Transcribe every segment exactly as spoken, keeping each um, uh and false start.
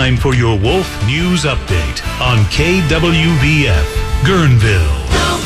time for your Wolf News Update on K W V F, Guerneville.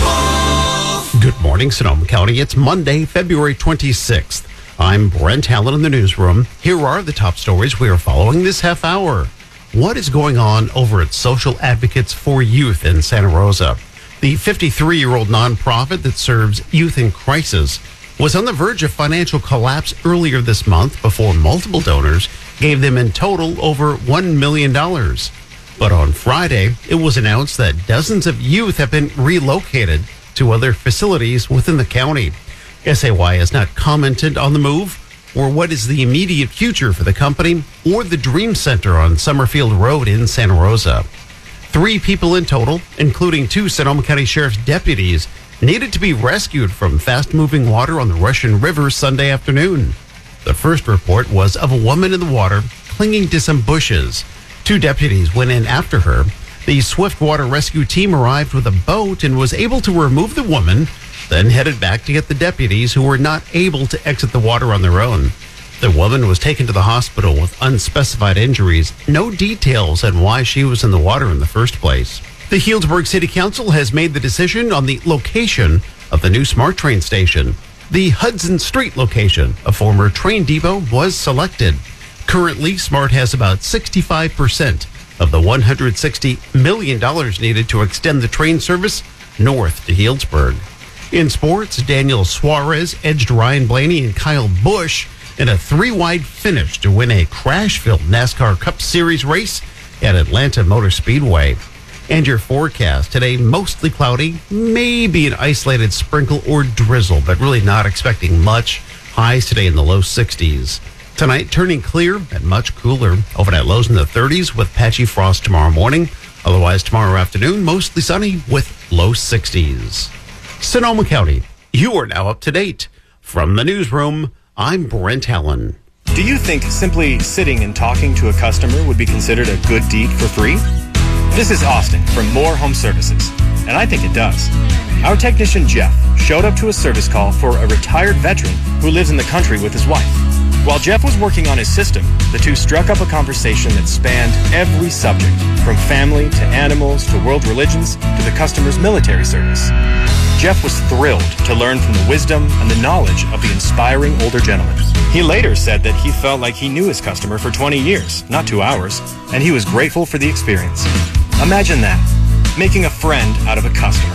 Good morning, Sonoma County. It's Monday, February twenty-sixth. I'm Brent Allen in the newsroom. Here are the top stories we are following this half hour. What is going on over at Social Advocates for Youth in Santa Rosa? The fifty-three-year-old nonprofit that serves youth in crisis was on the verge of financial collapse earlier this month before multiple donors gave them in total over one million dollars. But on Friday, it was announced that dozens of youth have been relocated to other facilities within the county. S A Y has not commented on the move or what is the immediate future for the company or the Dream Center on Summerfield Road in Santa Rosa. Three people in total, including two Sonoma County Sheriff's deputies, needed to be rescued from fast-moving water on the Russian River Sunday afternoon. The first report was of a woman in the water clinging to some bushes. Two deputies went in after her. The swift water rescue team arrived with a boat and was able to remove the woman, then headed back to get the deputies who were not able to exit the water on their own. The woman was taken to the hospital with unspecified injuries. No details on why she was in the water in the first place. The Healdsburg City Council has made the decision on the location of the new SMART train station. The Hudson Street location, a former train depot, was selected. Currently, SMART has about sixty-five percent of the one hundred sixty million dollars needed to extend the train service north to Healdsburg. In sports, Daniel Suarez edged Ryan Blaney and Kyle Busch in a three-wide finish to win a crash-filled NASCAR Cup Series race at Atlanta Motor Speedway. And your forecast today, mostly cloudy, maybe an isolated sprinkle or drizzle, but really not expecting much. Highs today in the low sixties. Tonight, turning clear and much cooler. Overnight lows in the thirties with patchy frost tomorrow morning. Otherwise, tomorrow afternoon, mostly sunny with low sixties. Sonoma County, you are now up to date. From the newsroom, I'm Brent Allen. Do you think simply sitting and talking to a customer would be considered a good deed for free? This is Austin from Moore Home Services, and I think it does. Our technician Jeff showed up to a service call for a retired veteran who lives in the country with his wife. While Jeff was working on his system, the two struck up a conversation that spanned every subject, from family to animals to world religions to the customer's military service. Jeff was thrilled to learn from the wisdom and the knowledge of the inspiring older gentleman. He later said that he felt like he knew his customer for twenty years, not two hours, and he was grateful for the experience. Imagine that, making a friend out of a customer.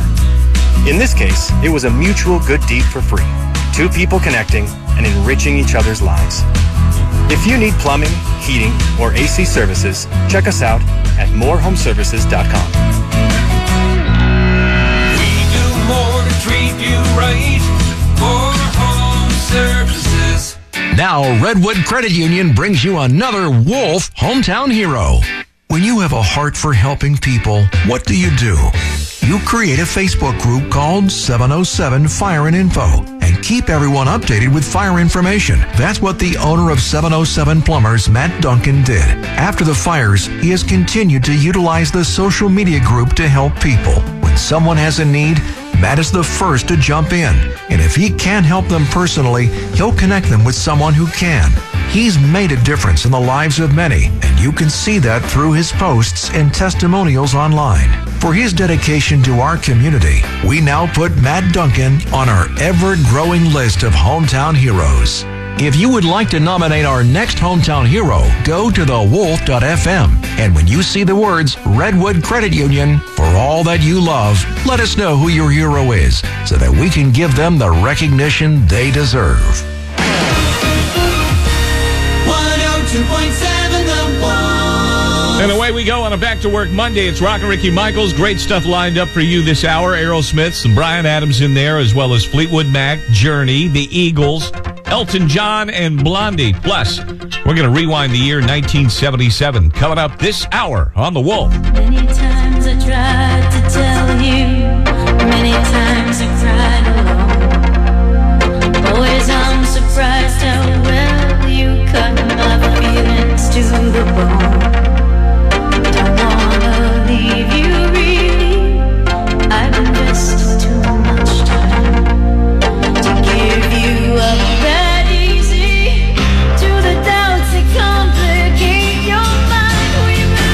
In this case, it was a mutual good deed for free. Two people connecting and enriching each other's lives. If you need plumbing, heating, or A C services, check us out at more home services dot com. Treat you right for home services. Now, Redwood Credit Union brings you another Wolf Hometown Hero. When you have a heart for helping people, what do you do? You create a Facebook group called seven oh seven Fire and Info and keep everyone updated with fire information. That's what the owner of seven oh seven Plumbers, Matt Duncan, did. After the fires, he has continued to utilize the social media group to help people. When someone has a need, Matt is the first to jump in, and if he can't help them personally, he'll connect them with someone who can. He's made a difference in the lives of many, and you can see that through his posts and testimonials online. For his dedication to our community, we now put Matt Duncan on our ever-growing list of hometown heroes. If you would like to nominate our next hometown hero, go to the wolf dot f m. And when you see the words Redwood Credit Union, for all that you love, let us know who your hero is so that we can give them the recognition they deserve. one oh two point seven The Wolf. And away we go on a back-to-work Monday. It's Rockin' Ricky Michaels. Great stuff lined up for you this hour. Aerosmith, some Bryan Adams in there, as well as Fleetwood Mac, Journey, the Eagles, Elton John, and Blondie. Plus, we're going to rewind the year nineteen seventy-seven. Coming up this hour on The Wolf. Many times I tried to tell you, many times I cried alone. Always I'm surprised how well you cut my feelings to the bone. Don't wanna leave you really, I've invested too much time to give you up that easy to the doubts that complicate your mind. We've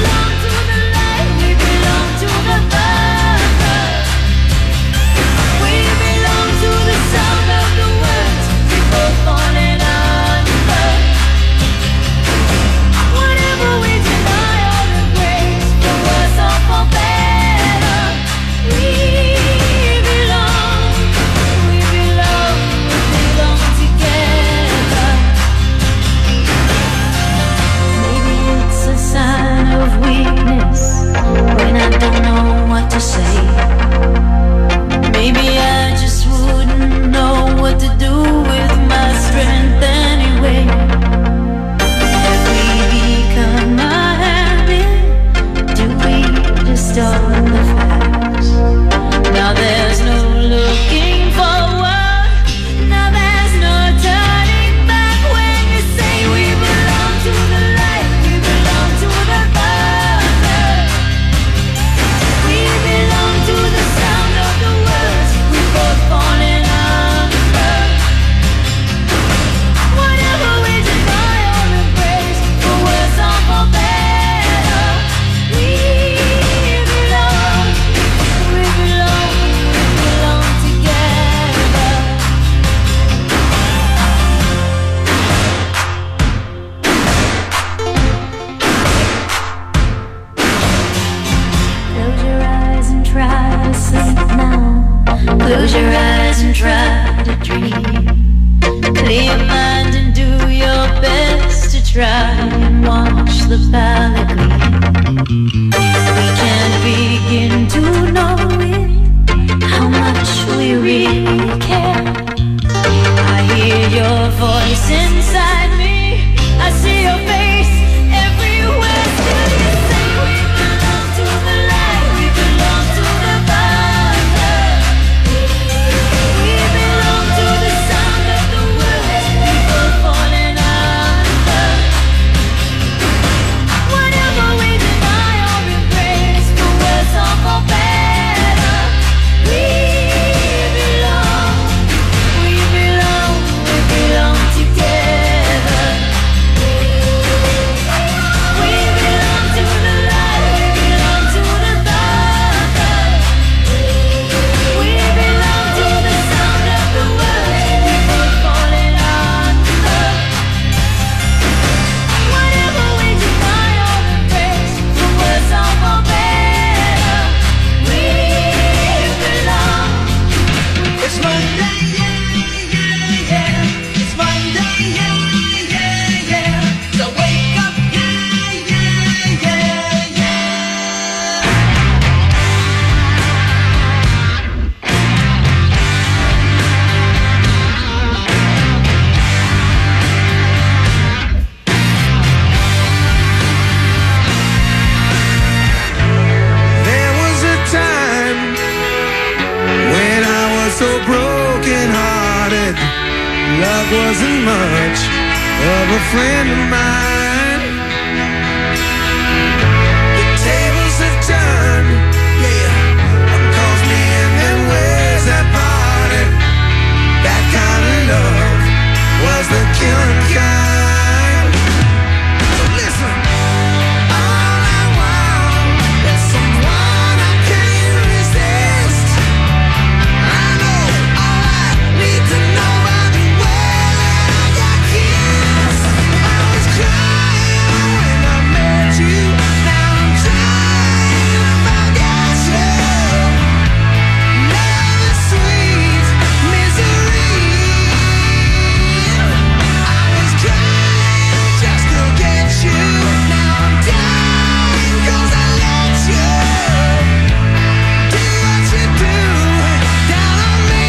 love wasn't much of a friend of mine. The tables have turned, yeah. One calls me and then where's that party? That kind of love was the killing kind. So listen, all I want is someone I can't resist. I know all I need to know by the way I got kissed. I was crying when I met you. Now I'm trying to forget you. Love is sweet misery. I was trying just to get you. Now I'm dying 'cause I let you do what you do down on me.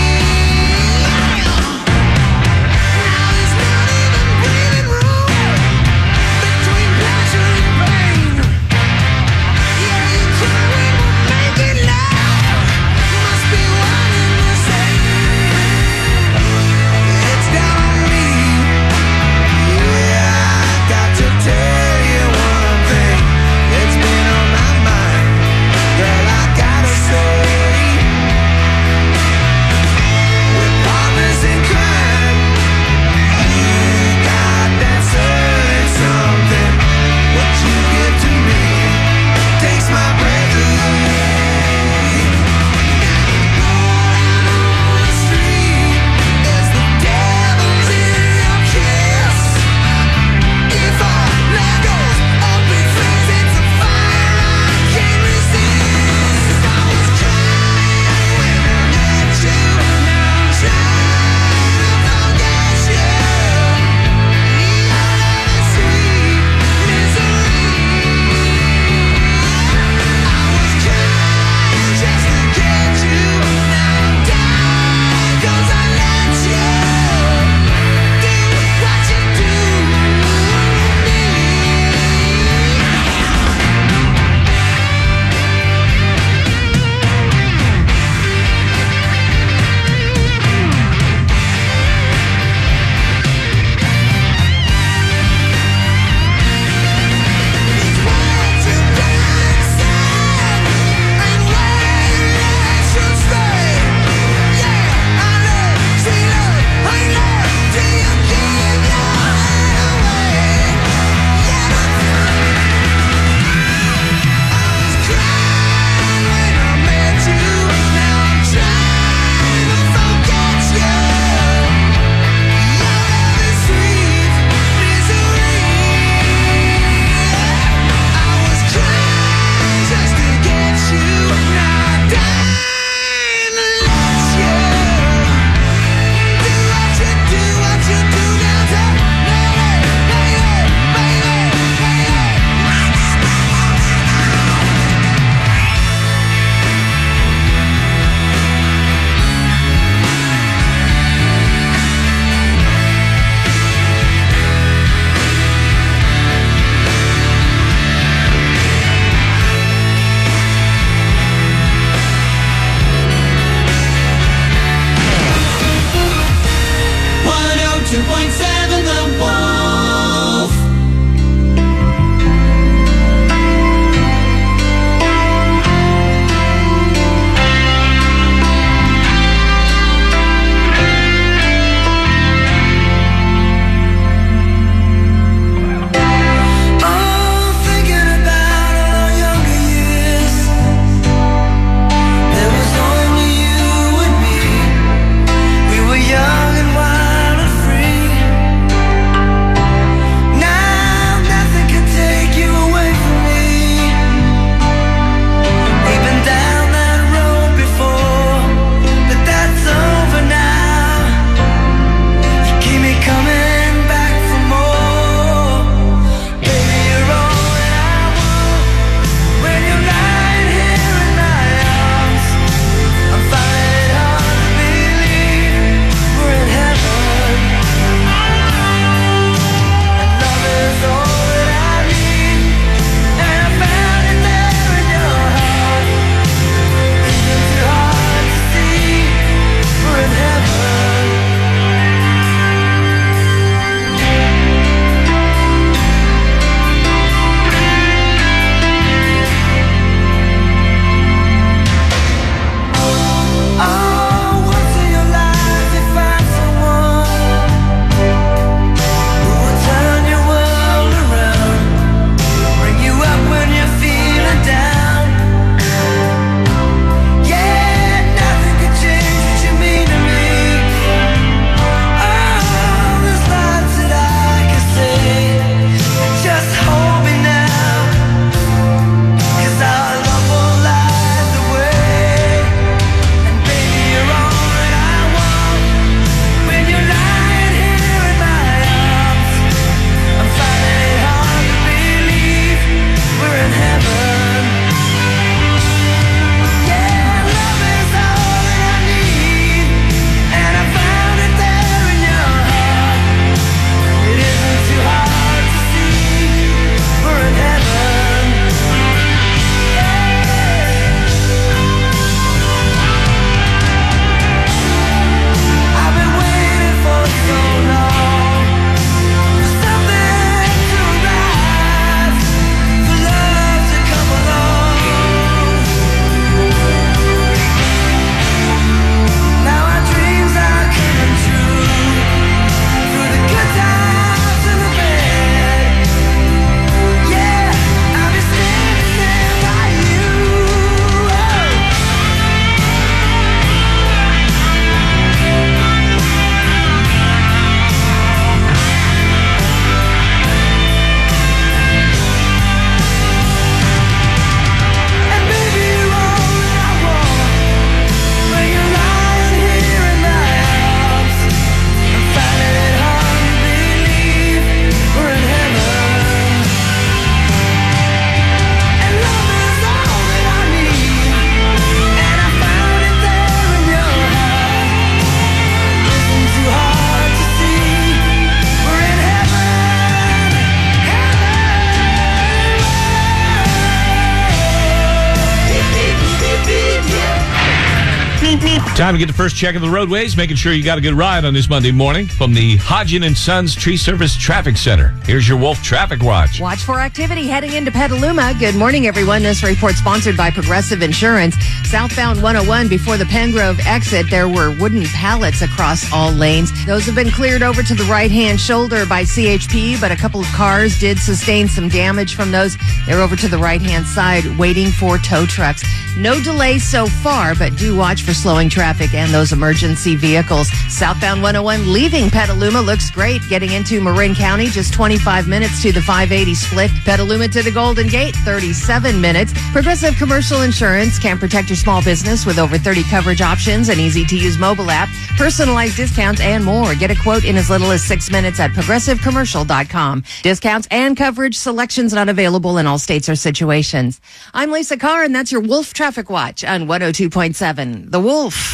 Now there's not even breathing room between pleasure and pain. Yeah, you cry when we're making love. Must be one and the same. It's down on me. Yeah, I got to tell you one thing. It's been on my mind. Girl, I gotta say, we're partners in crime. You got that certain something. What you give to me takes my breath away. Going on the street is the devil's in your kiss. If our love goes up in flames, it's a fire I can't resist. I was crying when I met you. Now I'm trying to forget you. Your love is sweet misery. I was trying just to get you. Now I'm dying 'cause I let you do what you do to me. It's what you done said and where it should stay. Yeah, I love, see love, I love till you give your head away. Yeah, I was crying when I met you. Now I'm trying to forget you. Your love is sweet misery. I was crying just to get you. Now I'm dying to let you do what you do, what you do now to baby, baby, one oh two point seven The Wolf. Oh, thinking about our younger years. There was only you and me. We were young and wild and free. Time to get the first check of the roadways, making sure you got a good ride on this Monday morning from the Hodgin and Sons Tree Service Traffic Center. Here's your Wolf Traffic Watch. Watch for activity heading into Petaluma. Good morning, everyone. This report sponsored by Progressive Insurance. Southbound one oh one before the Pengrove exit, there were wooden pallets across all lanes. Those have been cleared over to the right-hand shoulder by C H P, but a couple of cars did sustain some damage from those. They're over to the right-hand side waiting for tow trucks. No delays so far, but do watch for slowing traffic and those emergency vehicles. Southbound one oh one leaving Petaluma looks great. Getting into Marin County, just twenty-five minutes to the five eighty split. Petaluma to the Golden Gate, thirty-seven minutes. Progressive Commercial Insurance can protect your small business with over thirty coverage options, an easy-to-use mobile app, personalized discounts, and more. Get a quote in as little as six minutes at progressive commercial dot com. Discounts and coverage selections not available in all states or situations. I'm Lisa Carr, and that's your Wolf Traffic Watch on one oh two point seven. The Wolf.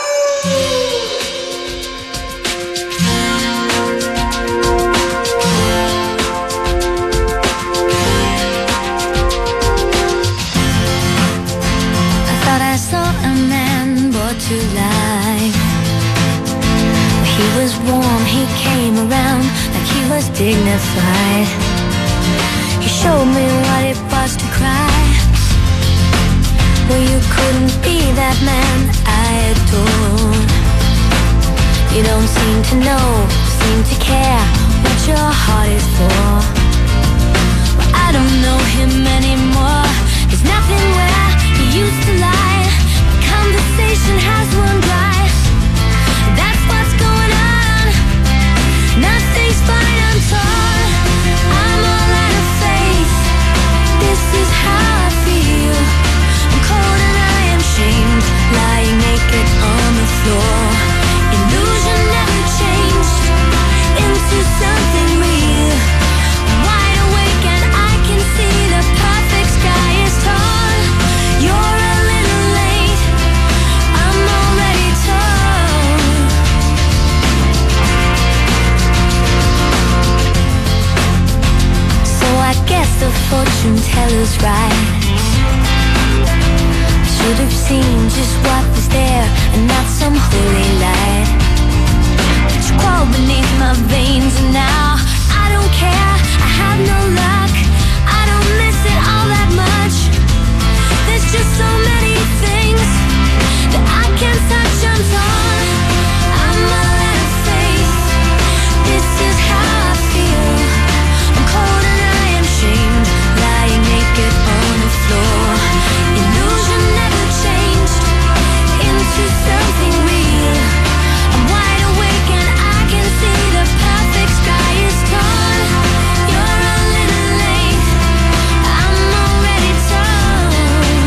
To life. He was warm, he came around like he was dignified. He showed me what it was to cry. Well, you couldn't be that man I adored. You don't seem to know, seem to care what your heart is for. Well, I don't know him anymore. There's nothing where he used to lie. Conversation has run dry. That's what's going on. Nothing's fine, I'm torn. I'm all out of faith. This is how I feel. I'm cold and I am shamed, lying naked on the floor. Illusion never changed into something real. I'm wide awake and I can see the perfect sky is torn. You're a little late. I'm already torn. So I guess the fortune teller's right. Should have seen just what was there and not some holy light. But you crawl beneath my veins and now I don't care. I have no luck. I don't miss it all that much. There's just so many things that I can't touch. I'm torn. I'm all out of faith. This is how I feel. I'm cold and I am shamed, lying naked on the floor. Illusion never changed into something real. I'm wide awake and I can see the perfect sky is torn. You're a little late. I'm already torn.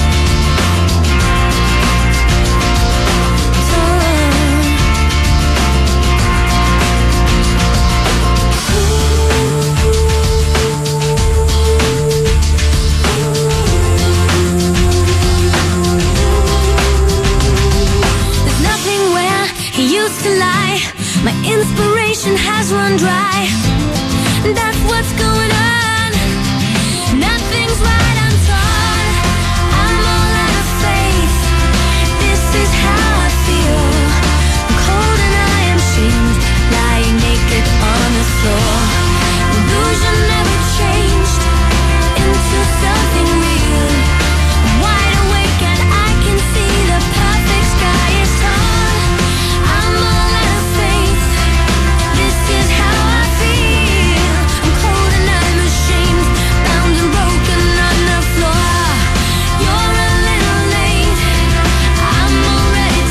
There's nothing where he used to lie. My inspiration has run dry. That's what's going on. Nothing's right, I'm torn. I'm all out of faith. This is how I feel. I'm cold and I am shamed, lying naked on the floor. Illusion never changed into something real. I'm wide awake and I can see the perfect sky is torn. I'm all out of faith. This is how I feel. I'm cold and I'm ashamed, bound and broken on the floor. You're a little late. I'm already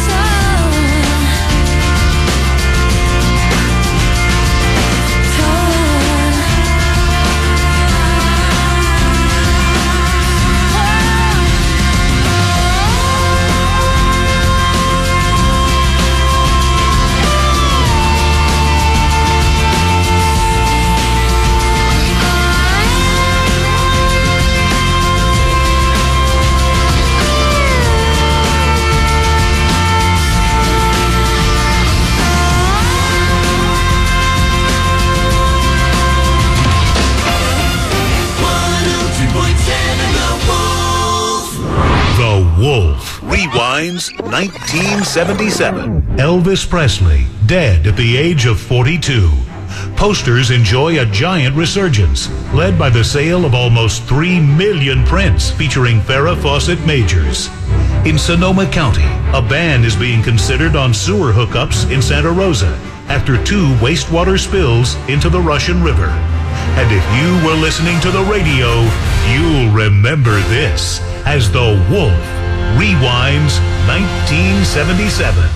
since nineteen seventy-seven. Elvis Presley, dead at the age of forty-two. Posters enjoy a giant resurgence, led by the sale of almost three million prints featuring Farrah Fawcett Majors. In Sonoma County, a ban is being considered on sewer hookups in Santa Rosa after two wastewater spills into the Russian River. And if you were listening to the radio, you'll remember this as The Wolf rewinds nineteen seventy-seven.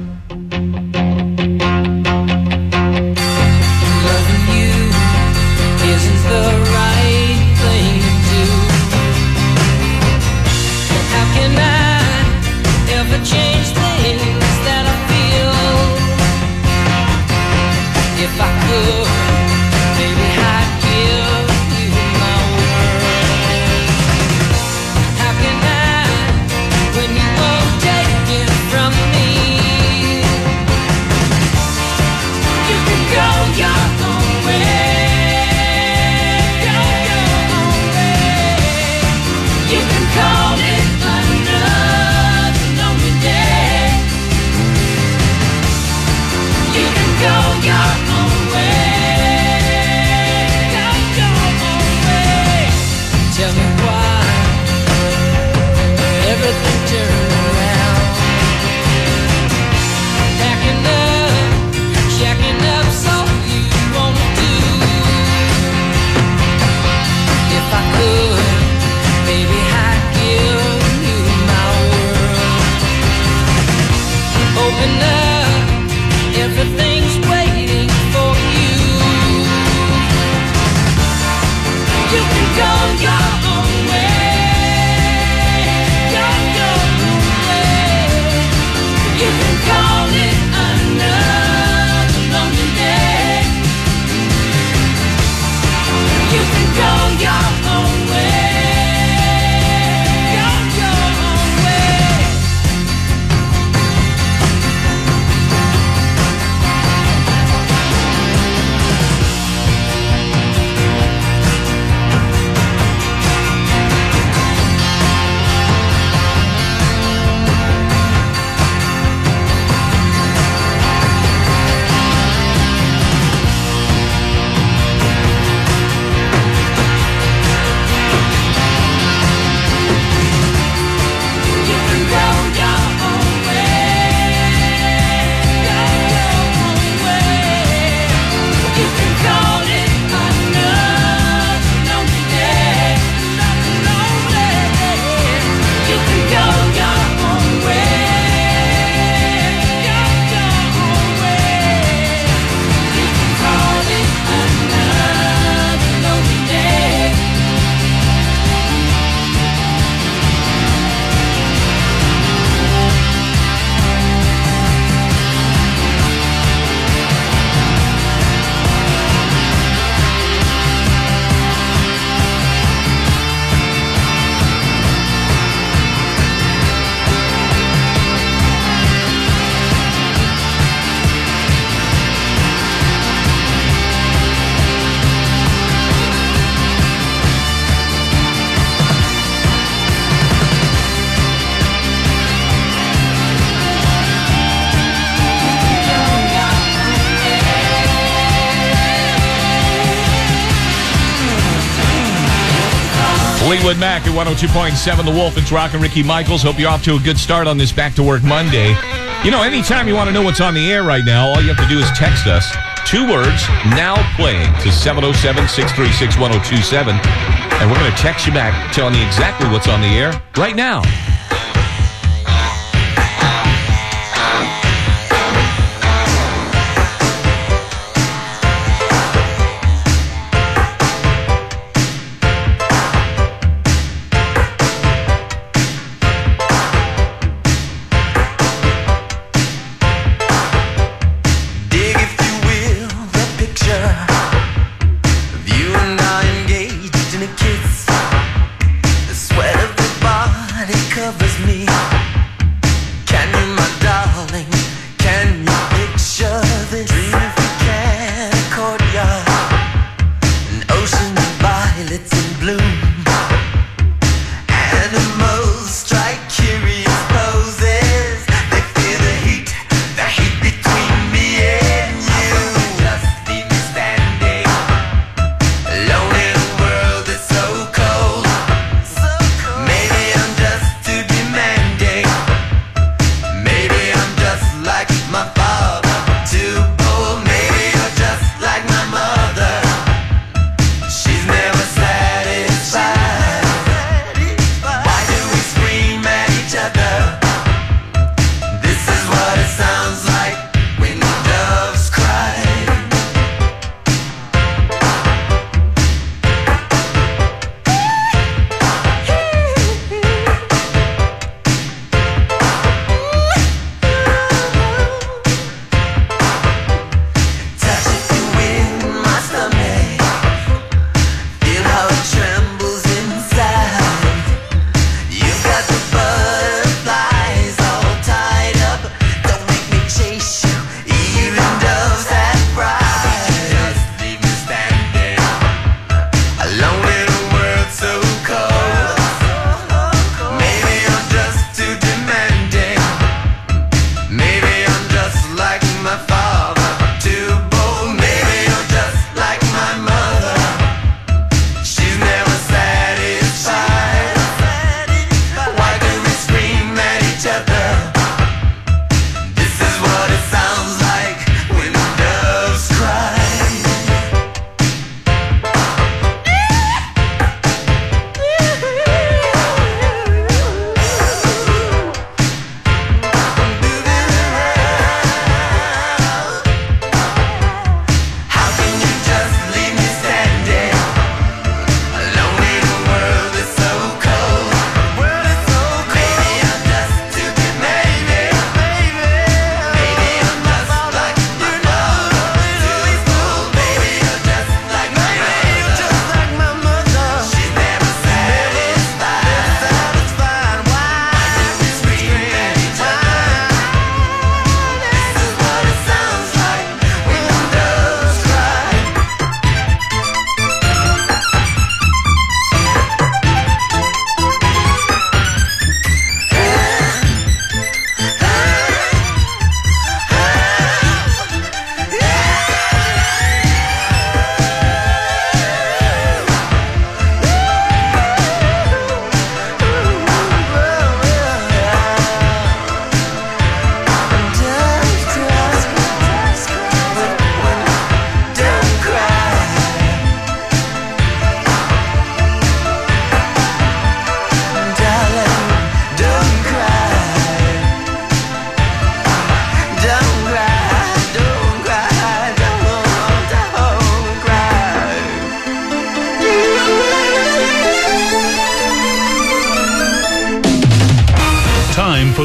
Fleetwood Mac at one oh two point seven The Wolf. It's Rock and Ricky Michaels. Hope you're off to a good start on this Back to Work Monday. You know, anytime you want to know what's on the air right now, all you have to do is text us. Two words, now playing, to seven oh seven, six three six, one oh two seven. And we're going to text you back telling you exactly what's on the air right now. Sweat of your body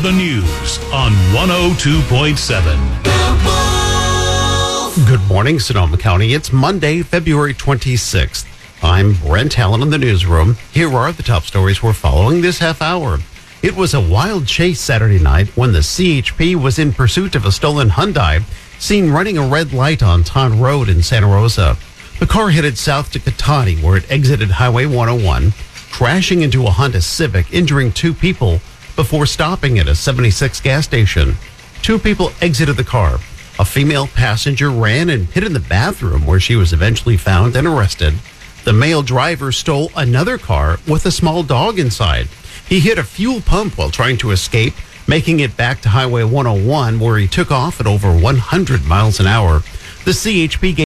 the news on one oh two point seven. Good morning, Sonoma County. It's Monday, February twenty-sixth. I'm Brent Allen in the newsroom. Here are the top stories we're following this half hour. It was a wild chase Saturday night when the C H P was in pursuit of a stolen Hyundai, seen running a red light on Todd Road in Santa Rosa. The car headed south to Catani, where it exited Highway one oh one, crashing into a Honda Civic, injuring two people before stopping at a seventy-six gas station. Two people exited the car. A female passenger ran and hid in the bathroom, where she was eventually found and arrested. The male driver stole another car with a small dog inside. He hit a fuel pump while trying to escape, making it back to Highway one oh one, where he took off at over one hundred miles an hour. The C H P gave